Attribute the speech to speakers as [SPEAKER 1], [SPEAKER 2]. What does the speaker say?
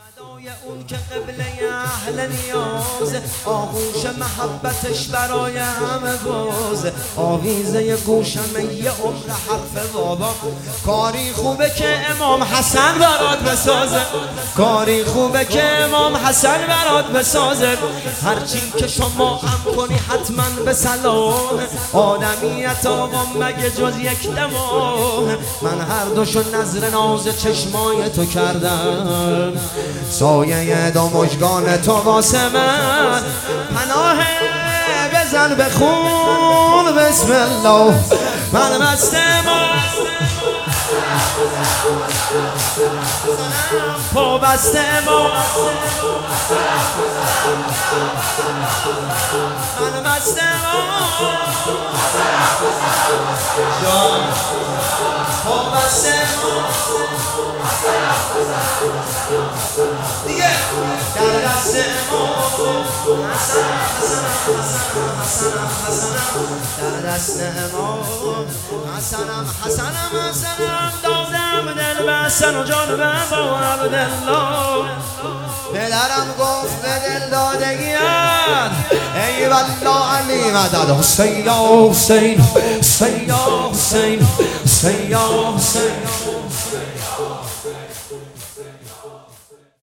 [SPEAKER 1] اون که قبله اهل نیاز، آغوش محبتش برای همه باز، آویزه گوشم یه عمر حرف بابا. کاری خوبه که امام حسن برات بسازه، کاری خوبه که امام حسن برات بسازه. هرچی که شما هم کنی حتما به سلام، آدمیت آقا مگه جز یک دمام. من هر دوشو نظر ناز چشمای تو کردم، سایه دو مژگان تو واسه من پناه بزن بخون بسم الله. من مست پا بسته ما، من مست پا بسته دیگه در دست ما، در دست ما حسنم دادم دل به حسن و جان به با عبدالله. پدرم گفت به دل دادگیت ای والله علی مدد حسین یا حسین، حسین یا حسین، حسین یا حسین.